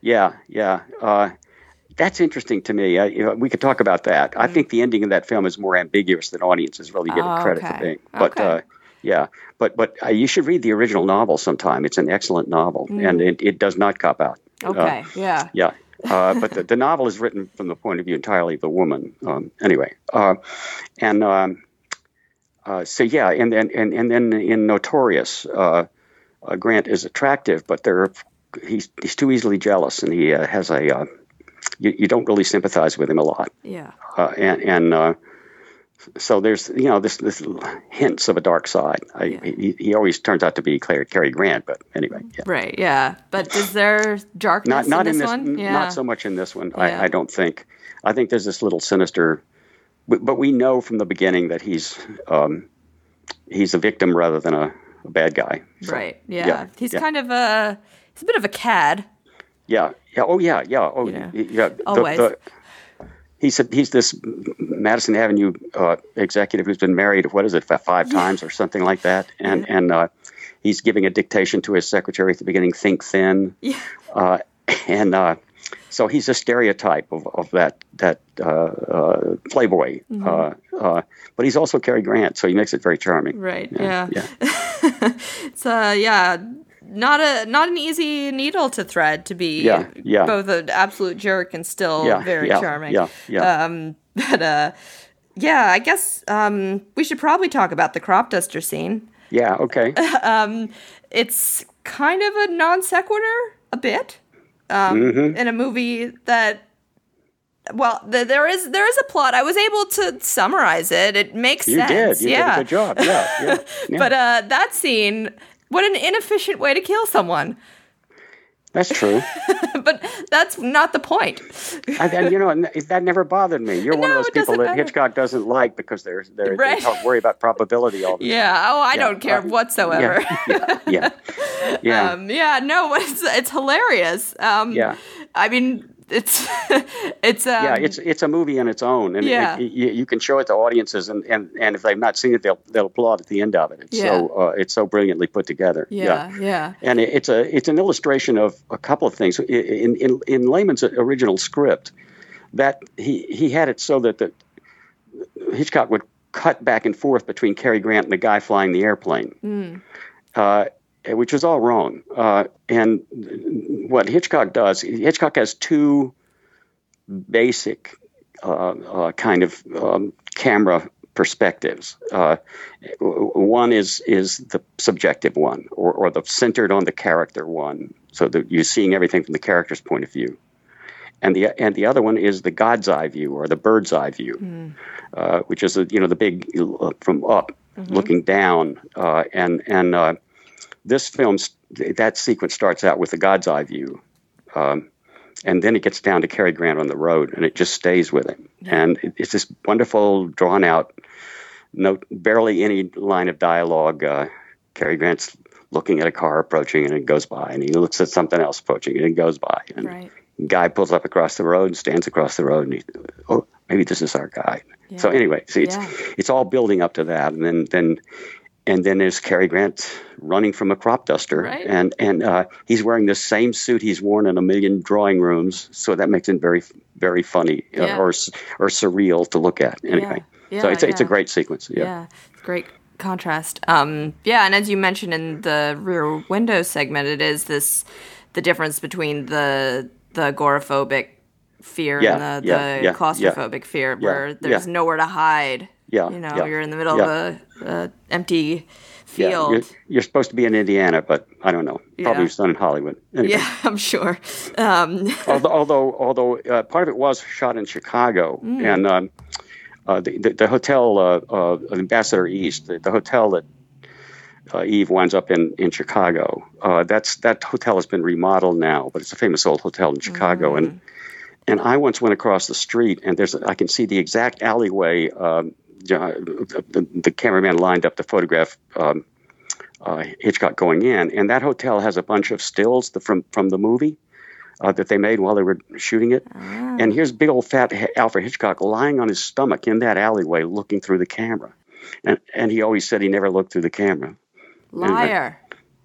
That's interesting to me. We could talk about that. I think the ending of that film is more ambiguous than audiences really give it credit for being. But you should read the original novel sometime. It's an excellent novel, and it does not cop out. Okay, but the novel is written from the point of view entirely of the woman. And then in Notorious, Grant is attractive, but he's too easily jealous, and he has you don't really sympathize with him a lot. Yeah. So there's this hints of a dark side. He always turns out to be Cary Grant, but anyway. Yeah. Right. Yeah. But is there darkness in this one? Yeah. Not so much in this one. Yeah. I don't think. I think there's this little sinister, but we know from the beginning that he's a victim rather than a bad guy. So, right. Yeah. He's kind of he's a bit of a cad. Yeah. Yeah. Oh yeah. Yeah. Oh yeah. Always. He's this Madison Avenue executive who's been married, 5 times or something like that, and he's giving a dictation to his secretary at the beginning, think thin, so he's a stereotype of that playboy, but he's also Cary Grant, so he makes it very charming. Right. Yeah. Yeah. So not an easy needle to thread to be both an absolute jerk and still very charming. I guess we should probably talk about the crop duster scene. Yeah, okay. It's kind of a non sequitur, a bit, in a movie that, well, there is a plot. I was able to summarize it. It makes sense. You did a good job. Yeah. But that scene, what an inefficient way to kill someone. That's true. But that's not the point. And that never bothered me. You're one of those people that Hitchcock doesn't like because they don't worry about probability all the time. Yeah. Oh, I don't care whatsoever. Yeah. No, it's hilarious. I mean, it's a movie in its own, and you can show it to audiences, and if they've not seen it, they'll applaud at the end of it. It's so brilliantly put together. And it's an illustration of a couple of things in Lehman's original script, that he had it so that Hitchcock would cut back and forth between Cary Grant and the guy flying the airplane. Which was all wrong. And what Hitchcock does, Hitchcock has two basic kind of camera perspectives. One is the subjective one, or the centered on the character one, so that you're seeing everything from the character's point of view. And the other one is the God's eye view, or the bird's eye view, which is the big from up, looking down, and this film, that sequence starts out with the God's eye view, and then it gets down to Cary Grant on the road, and it just stays with him. And it's this wonderful, drawn-out, barely any line of dialogue. Cary Grant's looking at a car approaching, and it goes by, and he looks at something else approaching, and it goes by. And the guy pulls up across the road and stands across the road, and maybe this is our guy. Yeah. So anyway, it's all building up to that, and then there's Cary Grant running from a crop duster, and he's wearing the same suit he's worn in a million drawing rooms, so that makes it very, very funny or surreal to look at. Anyway, so it's a great sequence. Great contrast. And as you mentioned in the Rear Window segment, it is the difference between the agoraphobic fear and the claustrophobic fear, where there's nowhere to hide. You're in the middle of a empty field. Yeah, you're supposed to be in Indiana, but I don't know. Probably was done in Hollywood. Anyway. Yeah, I'm sure. Although part of it was shot in Chicago, and the hotel, Ambassador East, the hotel that Eve winds up in Chicago, that hotel has been remodeled now, but it's a famous old hotel in Chicago, and I once went across the street, and I can see the exact alleyway. The cameraman lined up to photograph Hitchcock going in, and that hotel has a bunch of stills from the movie that they made while they were shooting it. And here's big old fat Alfred Hitchcock lying on his stomach in that alleyway looking through the camera. And he always said he never looked through the camera. Liar.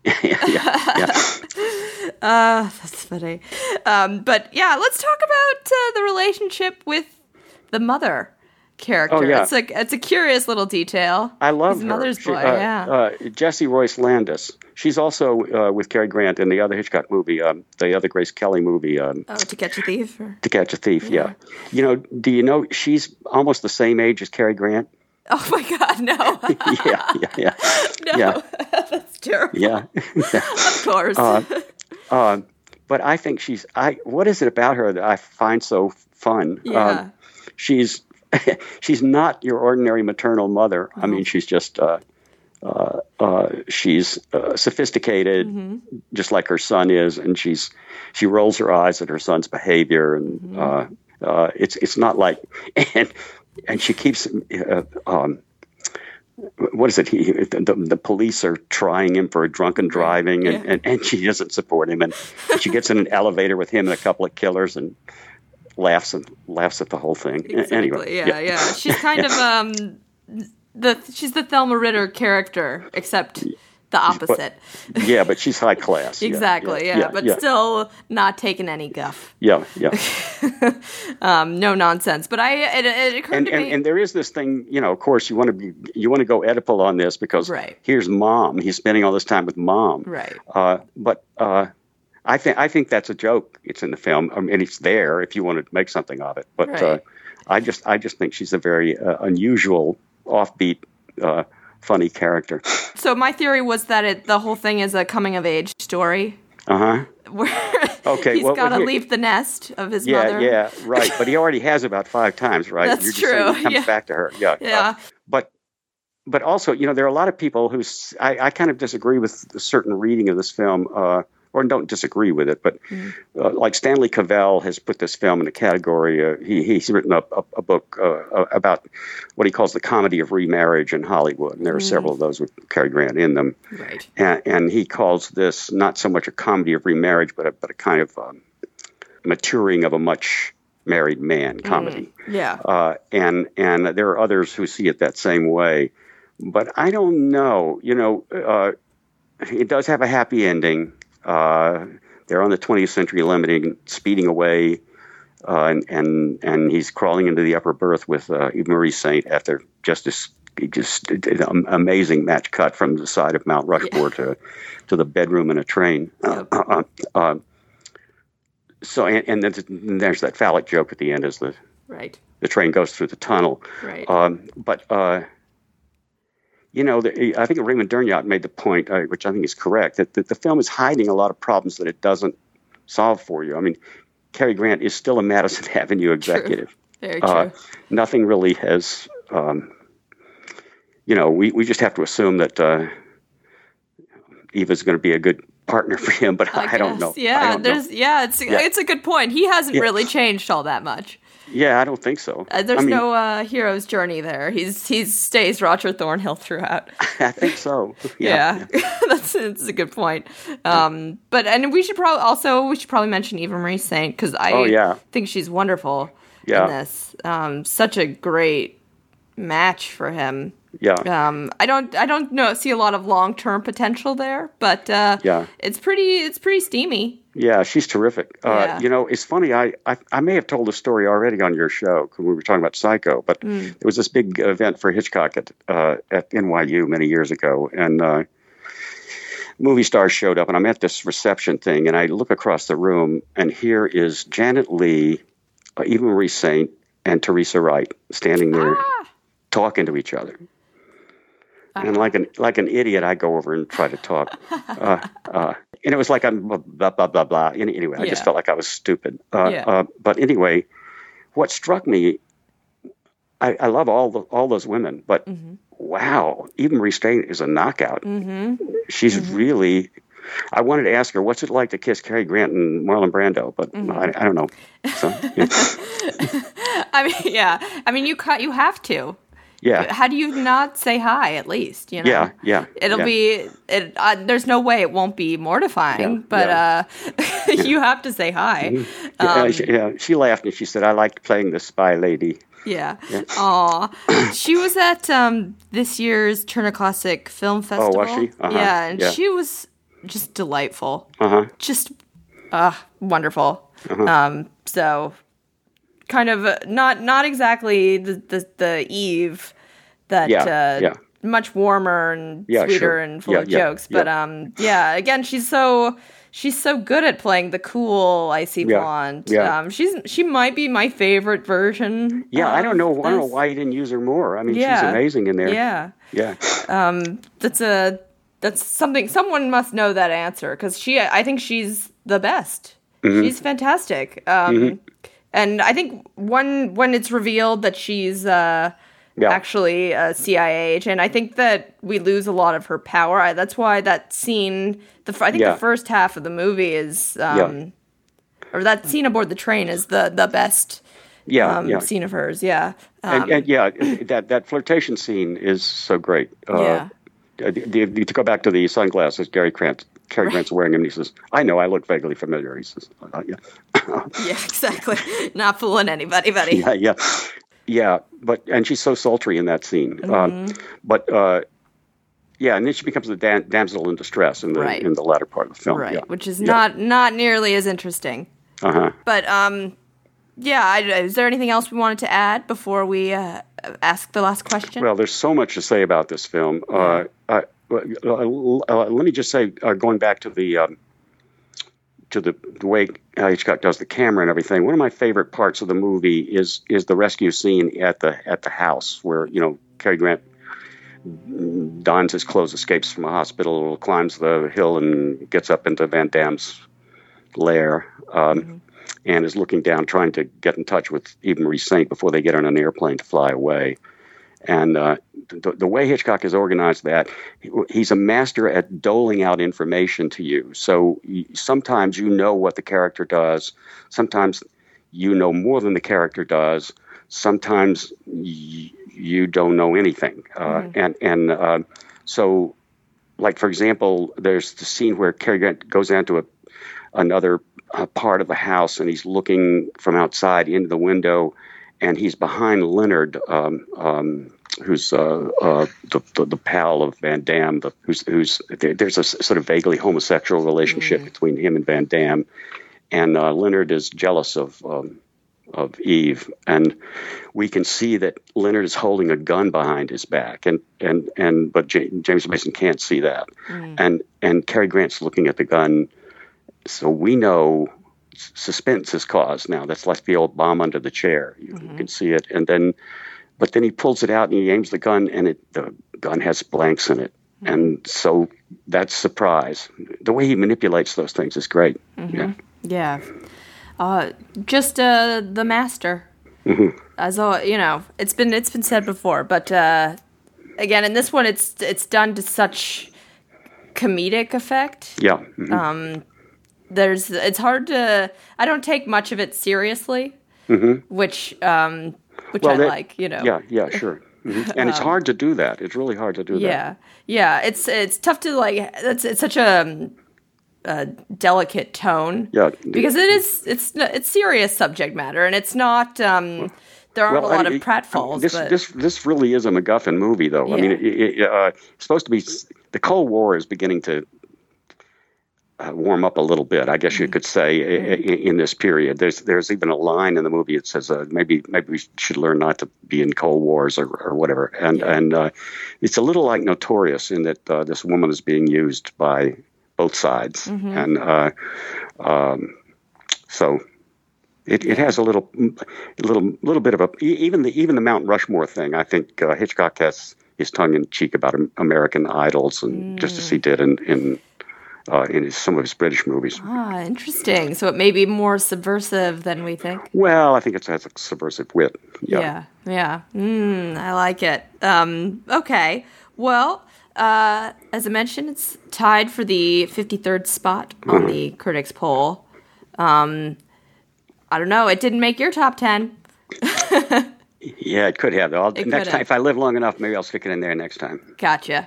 That's funny. But let's talk about the relationship with the mother character. Oh, yeah. It's a curious little detail. I love her. Mother's boy, Jessie Royce Landis. She's also with Cary Grant in the other Hitchcock movie, the other Grace Kelly movie. To Catch a Thief? To Catch a Thief, yeah. Do you know she's almost the same age as Cary Grant? Oh my God, no. Yeah. No, that's terrible. Yeah. Of course. But I think what is it about her that I find so fun? Yeah. She's not your ordinary maternal mother. I mean, she's just she's sophisticated, just like her son is, and she rolls her eyes at her son's behavior, and it's not like and she keeps what is it? The police are trying him for drunken driving, and she doesn't support him, and she gets in an elevator with him and a couple of killers and laughs at the whole thing. Exactly. Anyway, she's kind of she's the Thelma Ritter character, except the opposite. But she's high class. Exactly, but still not taking any guff. Yeah. No nonsense. But it occurred to me. And there is this thing, of course, you want to go Oedipal on this because here's Mom. He's spending all this time with Mom. Right. But I think that's a joke. It's in the film. I mean, it's there if you want to make something of it. But I just think she's a very unusual, offbeat, funny character. So my theory was that the whole thing is a coming of age story. Where he's got to leave the nest of his mother. Yeah, right. But he already has about 5 times, right? That's You're just true. saying he comes back to her. Yeah. But also, there are a lot of people who I kind of disagree with a certain reading of this film. Or don't disagree with it, but like Stanley Cavell has put this film in a category. He's written a book about what he calls the comedy of remarriage in Hollywood, and there are several of those with Cary Grant in them. Right. And he calls this not so much a comedy of remarriage, but a kind of maturing of a much married man comedy. And there are others who see it that same way, but I don't know. It does have a happy ending. They're on the 20th Century Limited, speeding away, and he's crawling into the upper berth with Eva Marie Saint after just an amazing match cut from the side of Mount Rushmore to the bedroom in a train. So and there's that phallic joke at the end as the train goes through the tunnel. Right. I think Raymond Durnyat made the point, which I think is correct, that the film is hiding a lot of problems that it doesn't solve for you. I mean, Cary Grant is still a Madison Avenue executive. True. Very true. Nothing really has, we just have to assume that Eva's going to be a good partner for him, but I don't know. Yeah, it's a good point. He hasn't really changed all that much. Yeah, I don't think so. There's no hero's journey there. He stays Roger Thornhill throughout. I think so. Yeah. That's a good point. But we should probably mention Eva Marie Saint because I think she's wonderful in this. Such a great match for him. Yeah. I don't see a lot of long-term potential there, but it's pretty steamy. Yeah, she's terrific. It's funny. I may have told the story already on your show when we were talking about Psycho, but there was this big event for Hitchcock at NYU many years ago, and movie stars showed up, and I'm at this reception thing, and I look across the room, and here is Janet Leigh, Eva Marie Saint, and Teresa Wright standing there talking to each other. And like an idiot, I go over and try to talk. And it was like I'm blah, blah, blah, blah. Anyway, I just felt like I was stupid. But anyway, what struck me, I love all those women, but wow, Eva Marie Saint is a knockout. She's really... I wanted to ask her, what's it like to kiss Cary Grant and Marlon Brando? But I don't know. So, I mean, you have to. Yeah. How do you not say hi at least? Yeah. It'll be. There's no way it won't be mortifying, but you have to say hi. She laughed and she said, "I liked playing the spy lady." Yeah. Aw. She was at this year's Turner Classic Film Festival. Oh, was she? Yeah, and she was just delightful. Just wonderful. So. Kind of not exactly the Eve that much warmer and sweeter and full of jokes, but again she's so good at playing the cool icy blonde. She might be my favorite version. I don't know why you didn't use her more. I mean, she's amazing in there. That's something someone must know that answer because I think she's the best. She's fantastic. And I think when it's revealed that she's actually a CIA agent, I think that we lose a lot of her power. That's why that scene, the first half of the movie is, or that scene aboard the train is the best scene of hers. Yeah. That flirtation scene is so great. To go back to the sunglasses, Cary Grant's wearing them, and he says, "I know, I look vaguely familiar." He says, exactly. Not fooling anybody, buddy. Yeah. But she's so sultry in that scene. Yeah, and then she becomes the damsel in distress in the latter part of the film. Right, yeah. which is not nearly as interesting. But is there anything else we wanted to add before we ask the last question? Well, there's so much to say about this film. Let me just say, going back to the way Hitchcock does the camera and everything. One of my favorite parts of the movie is the rescue scene at the house where Cary Grant dons his clothes, escapes from a hospital, climbs the hill, and gets up into Van Damme's lair, and is looking down, trying to get in touch with Eve Marie Saint before they get on an airplane to fly away. And the way Hitchcock has organized that, he's a master at doling out information to you. So sometimes you know what the character does. Sometimes you know more than the character does. Sometimes you don't know anything. So, like, for example, there's the scene where Cary Grant goes down to another part of the house, and he's looking from outside into the window, and he's behind Leonard, who's the pal of Van Damme. There's a sort of vaguely homosexual relationship between him and Van Damme, and Leonard is jealous of Eve, and we can see that Leonard is holding a gun behind his back, but James Mason can't see that, and Cary Grant's looking at the gun, so we know suspense is caused now. That's like the old bomb under the chair. You can see it, but then he pulls it out and he aims the gun, and the gun has blanks in it, and so that's surprise. The way he manipulates those things is great. Yeah. Just the master. As it's been said before, but again, in this one, it's done to such comedic effect. Yeah. It's hard to. I don't take much of it seriously, which I like. Yeah, sure. And it's hard to do that. It's really hard to do that. Yeah. It's tough to it's such a delicate tone. Yeah, because it's serious subject matter, and it's not. There aren't a lot of pratfalls. This really is a MacGuffin movie, though. Yeah. I mean, it's supposed to be. The Cold War is beginning to warm up a little bit, I guess you could say, in this period. There's even a line in the movie that says maybe we should learn not to be in Cold Wars or whatever. And it's a little like Notorious in that this woman is being used by both sides, and so it has a little bit of a even the Mount Rushmore thing. I think Hitchcock has his tongue in cheek about American idols, and just as he did in some of his British movies. Interesting. So it may be more subversive than we think. Well, I think it has a subversive wit. Yeah. I like it. Okay. Well, as I mentioned, it's tied for the 53rd spot on the critics' poll. I don't know. It didn't make your top 10. Yeah, it could have. Next time, if I live long enough, maybe I'll stick it in there next time. Gotcha.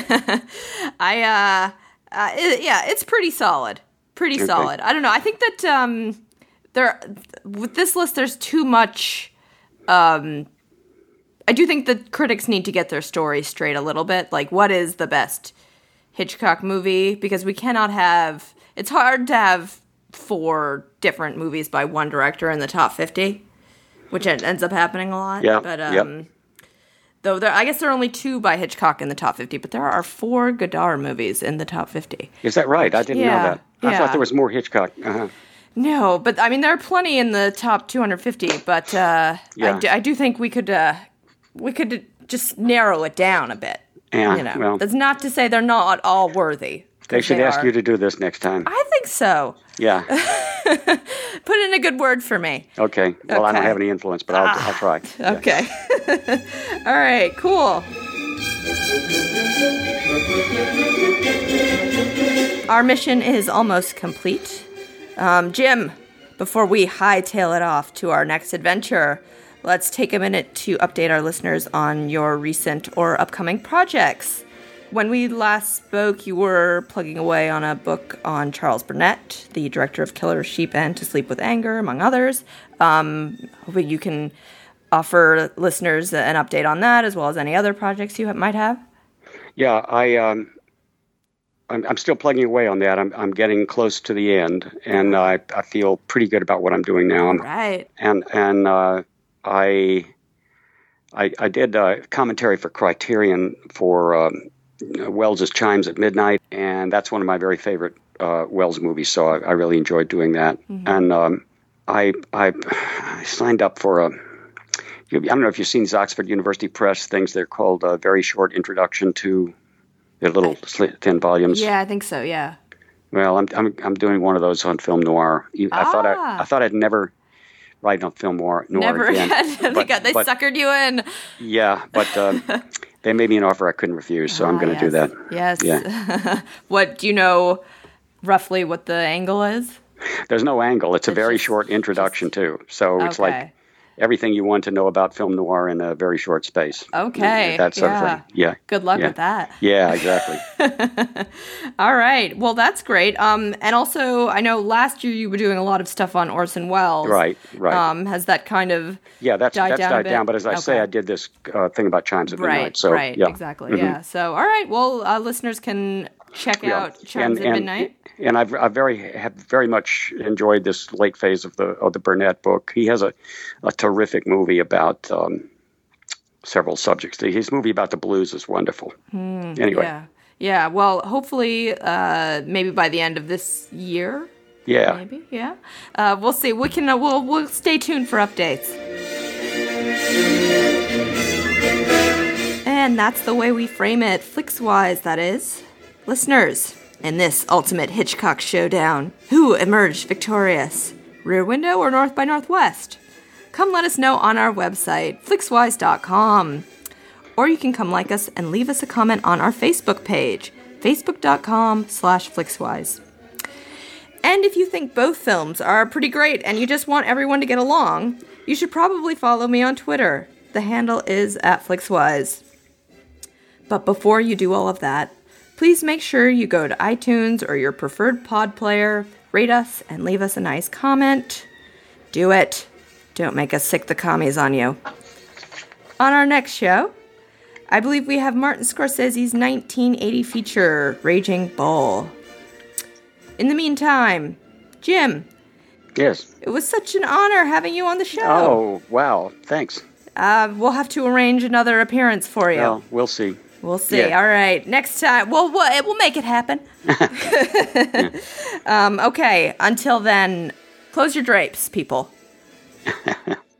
It's pretty solid. Pretty solid. I don't know. I think that with this list, there's too much. I do think that critics need to get their story straight a little bit. Like, what is the best Hitchcock movie? Because we cannot have. It's hard to have 4 different movies by one director in the top 50, which ends up happening a lot. Yeah. But though I guess there are only 2 by Hitchcock in the top 50, but there are 4 Godard movies in the top 50. Is that right? I didn't know that. I thought there was more Hitchcock. No, but I mean there are plenty in the top 250. But I do think we could just narrow it down a bit. Yeah, well, that's not to say they're not all worthy. They should ask you to do this next time. I think so. Yeah. Put in a good word for me. Okay. Well, I don't have any influence, but I'll try. Okay. All right. Cool. Our mission is almost complete. Jim, before we hightail it off to our next adventure, let's take a minute to update our listeners on your recent or upcoming projects. When we last spoke, you were plugging away on a book on Charles Burnett, the director of Killer Sheep and To Sleep with Anger, among others. Hoping you can offer listeners an update on that, as well as any other projects you might have. Yeah, I'm still plugging away on that. I'm getting close to the end, and I feel pretty good about what I'm doing now. Right. And I did commentary for Criterion for Wells's Chimes at Midnight, and that's one of my very favorite Wells movies. So I really enjoyed doing that. And I signed up for I don't know if you've seen these Oxford University Press things. They're called a very short introduction to. They're little thin volumes. Yeah, I think so. Yeah. Well, I'm doing one of those on film noir. I thought I'd never write on film noir Never again. They suckered you in. Yeah, but they made me an offer I couldn't refuse, so I'm going to do that. Yes. Yeah. What do you know roughly what the angle is? There's no angle. It's a very short introduction too. So it's like everything you want to know about film noir in a very short space. Okay. That sort of thing. Yeah. Good luck with that. Yeah, exactly. All right. Well, that's great. And also, I know last year you were doing a lot of stuff on Orson Welles. Right. Has that kind of that's died down. But as I say, Okay. I did this thing about Chimes at Midnight. So, right. yeah. Exactly. Yeah. So, all right. Well, listeners can check out Chimes at Midnight. And I've very much enjoyed this late phase of the Burnett book. He has a terrific movie about several subjects. His movie about the blues is wonderful. Anyway. Yeah. Well, hopefully, maybe by the end of this year. Yeah. Maybe. Yeah. We'll see. We can. We'll stay tuned for updates. And that's the way we frame it, Flixwise, that is. Listeners. In this ultimate Hitchcock showdown, who emerged victorious? Rear Window or North by Northwest? Come let us know on our website, flixwise.com. Or you can come like us and leave us a comment on our Facebook page, facebook.com/flixwise. And if you think both films are pretty great and you just want everyone to get along, you should probably follow me on Twitter. The handle is @flixwise. But before you do all of that, please make sure you go to iTunes or your preferred pod player, rate us, and leave us a nice comment. Do it. Don't make us sick the commies on you. On our next show, I believe we have Martin Scorsese's 1980 feature, Raging Bull. In the meantime, Jim. Yes. It was such an honor having you on the show. Oh, wow. Thanks. We'll have to arrange another appearance for you. Well, we'll see. We'll see. Yeah. All right. Next time. We'll make it happen. Okay. Until then, close your drapes, people.